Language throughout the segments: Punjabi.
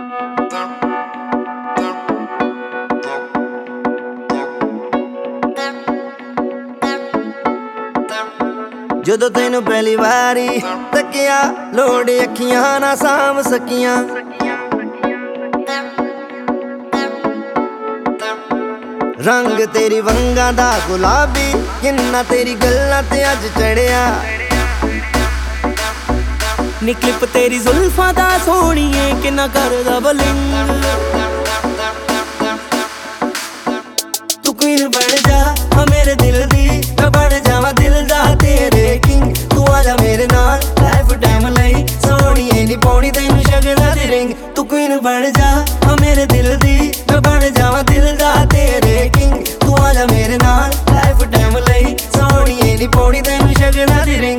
ਜਦੋਂ ਤੈਨੂੰ ਪਹਿਲੀ ਵਾਰੀ ਤੱਕਿਆ ਲੋੜ ਅੱਖੀਆਂ ਨਾ ਸਾਂਭ ਸਕੀਆਂ। ਰੰਗ ਤੇਰੀ ਵੰਗਾਂ ਦਾ ਗੁਲਾਬੀ ਕਿੰਨਾ ਤੇਰੀ ਗੱਲਾਂ ਤੇ ਅੱਜ ਚੜਿਆ। ਨੀ ਕਲਿੱਪ ਤੇਰੀ ਜ਼ੁਲਫਾਂ ਦਾ ਸੋਹਣੀਏ ਕਿੰਨਾ ਕਰਦਾ ਬਲਿੰਗ। ਤੂੰ ਕੁਈਨ ਬਣ ਜਾ ਮੇਰੇ ਦਿਲ ਦੀ, ਮੈਂ ਬਣ ਜਾਵਾਂ ਦਿਲ ਦਾ ਤੇਰੇ ਕਿੰਗ। ਤੂੰ ਆ ਜਾ ਮੇਰੇ ਨਾਲ ਲਾਈਫ ਟਾਈਮ ਲਈ, ਸੋਹਣੀਏ ਨੀ ਪਾਉਣੀ ਤੈਨੂੰ ਸ਼ਗਨਾਂ ਦੀ ਰਿੰਗ। ਤੂੰ ਕੁਈਨ ਬਣ ਜਾ ਮੇਰੇ ਦਿਲ ਦੀ, ਮੈਂ ਬਣ ਜਾਵਾਂ ਦਿਲ ਦਾ ਤੇਰੇ ਕਿੰਗ। ਤੂੰ ਆ ਜਾ ਮੇਰੇ ਨਾਲ ਲਾਈਫ ਟਾਈਮ ਲਈ, ਸੋਹਣੀਏ ਨੀ ਪਾਉਣੀ ਤੈਨੂੰ ਸ਼ਗਨਾਂ ਦੀ ਰਿੰਗ।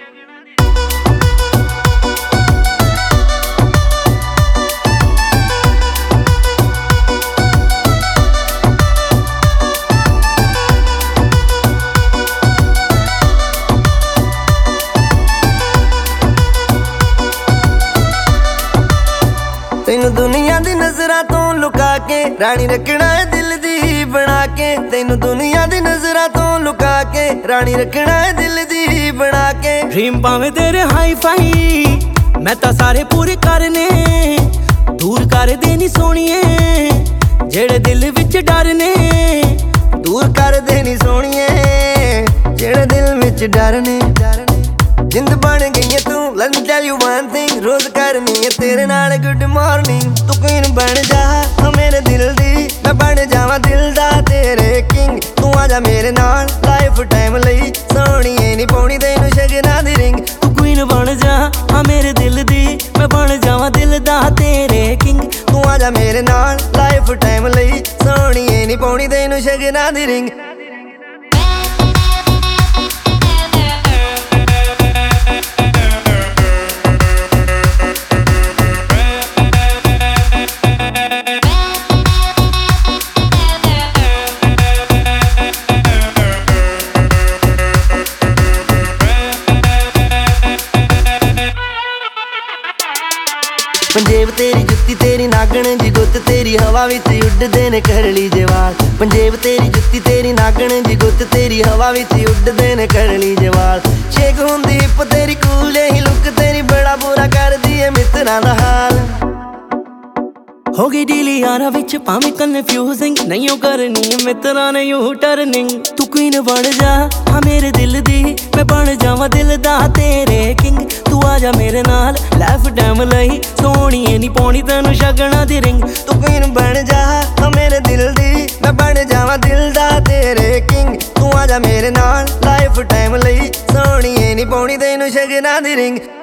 ਤੈਨੂੰ ਦੁਨੀਆ ਦੀ ਨਜ਼ਰਾਂ ਤੋਂ ਲੁਕਾ ਕੇ ਰਾਣੀ ਰੱਖਣਾ ਹੈ ਦਿਲ ਦੀ ਬਣਾ ਕੇ। ਤੈਨੂੰ ਦੁਨੀਆ ਦੀ ਨਜ਼ਰਾਂ ਤੋਂ ਲੁਕਾ ਕੇ ਰਾਣੀ ਰੱਖਣਾ ਹੈ ਦਿਲ ਦੀ ਬਣਾ ਕੇ। ਡ੍ਰੀਮ ਭਾਵੇਂ ਤੇਰੇ ਹਾਈ ਫਾਈ ਮੈਂ ਤਾਂ ਸਾਰੇ ਪੂਰੇ ਕਰਨੇ, ਦੂਰ ਕਰ ਦੇ ਨੀ ਸੋਹਣੀਏ ਜਿਹੜੇ ਦਿਲ ਵਿੱਚ ਡਰ ਨੇ। ਦੂਰ ਕਰ ਦੇ ਨੀ ਸੋਹਣੀਏ ਜਿਹੜੇ ਦਿਲ ਵਿੱਚ ਡਰ ਨੇ। ਜਿੰਦ ਬਣ ਗਈ ਹੈ ਤੂੰ let me tell you one thing, ਰੋਜ਼ ਕਰਨੀ ਹੈ ਤੇਰੇ ਨਾਲ ਗੁੱਡ ਮਾਰਨਿੰਗ। ਤੂੰ ਕੁਈਨ ਬਣ ਜਾ ਮੇਰੇ ਦਿਲ ਦੀ, ਮੈਂ ਬਣ ਜਾਵਾਂ ਦਿਲ ਦਾ ਤੇਰੇ ਕਿੰਗ। ਤੂੰ ਆ ਜਾ ਮੇਰੇ ਨਾਲ ਲਾਈਫ ਟਾਈਮ ਲਈ, ਸੋਹਣੀਏ ਨੀ ਪਾਉਣੀ ਤੈਨੂੰ ਸ਼ਗਨਾਂ ਦੀ ਰਿੰਗ। ਤੂੰ ਕੁਈਨ ਬਣ ਜਾ ਮੇਰੇ ਦਿਲ ਦੀ, ਮੈਂ ਬਣ ਜਾਵਾਂ ਦਿਲ ਦਾ ਤੇਰੇ ਕਿੰਗ। ਤੂੰ ਆ ਜਾ ਮੇਰੇ ਨਾਲ ਲਾਈਫ ਟਾਈਮ ਲਈ, ਸੋਹਣੀਏ ਨੀ ਪਾਉਣੀ ਤੈਨੂੰ ਸ਼ਗਨਾਂ ਦੀ ਰਿੰਗ। ਪੰਜੇਬ ਤੇਰੀ ਜੁੱਤੀ ਤੇਰੀ ਨਾਗਣ ਜੀ ਗੁੱਤ ਤੇਰੀ ਹਵਾ ਵਿੱਚ ਉੱਡਦੇ ਨੇ ਕਰਲੀ ਜਵਾਲ। ਪੰਜੇਬ ਤੇਰੀ ਜੁੱਤੀ ਤੇਰੀ ਨਾਗਣ ਜੀ ਗੁੱਤ ਤੇਰੀ ਹਵਾ ਵਿੱਚ ਉੱਡਦੇ ਨੇ ਕਰਲੀ ਜਵਾਲ। ਸ਼ੇਕ ਹੁੰਦੀ ਹਿੱਪ ਤੇਰੀ ਕੂਲ ਜਿਹੀ ਲੁੱਕ ਤੇਰੀ ਬੜਾ ਬੁਰਾ ਕਰਦੀ ਏ ਮਿੱਤਰਾਂ ਦਾ ਹਾਲ। ਹੋ ਗਈ ਡੀਲ ਯਾਰਾਂ ਵਿੱਚ ਭਾਵੇਂ ਕਨਫਿਊਜ਼ਿੰਗ, ਨਹੀਂ ਉਹ ਕਰਨੀ ਮਿੱਤਰਾਂ ਨੇ ਯੂ ਟਰਨਿੰਗ। ਤੂੰ ਕੁਈਨ ਬਣ ਜਾ ਮੇਰੇ ਦਿਲ ਦੀ, ਮੈਂ ਬਣ ਜਾਵਾਂ ਦਿਲ ਦਾ ਤੇਰੇ ਕਿੰਗ। ਤੂੰ ਆ ਜਾ ਮੇਰੇ ਨਾਲ ਲਾਈਫ ਟਾਈਮ ਲਈ, ਸੋਹਣੀਏ ਨੀ ਪਾਉਣੀ ਤੈਨੂੰ ਸ਼ਗਨਾਂ ਦੀ ਰਿੰਗ। ਤੂੰ ਕੁਈਨ ਬਣ ਜਾ ਮੇਰੇ ਦਿਲ ਦੀ, ਮੈਂ ਬਣ ਜਾਵਾਂ ਦਿਲ ਦਾ ਤੇਰੇ ਕਿੰਗ। ਤੂੰ ਆ ਜਾ ਮੇਰੇ ਨਾਲ ਲਾਈਫ ਟਾਈਮ ਲਈ, ਸੋਹਣੀਏ ਨੀ ਪਾਉਣੀ ਤੈਨੂੰ ਸ਼ਗਨਾਂ ਦੀ ਰਿੰਗ।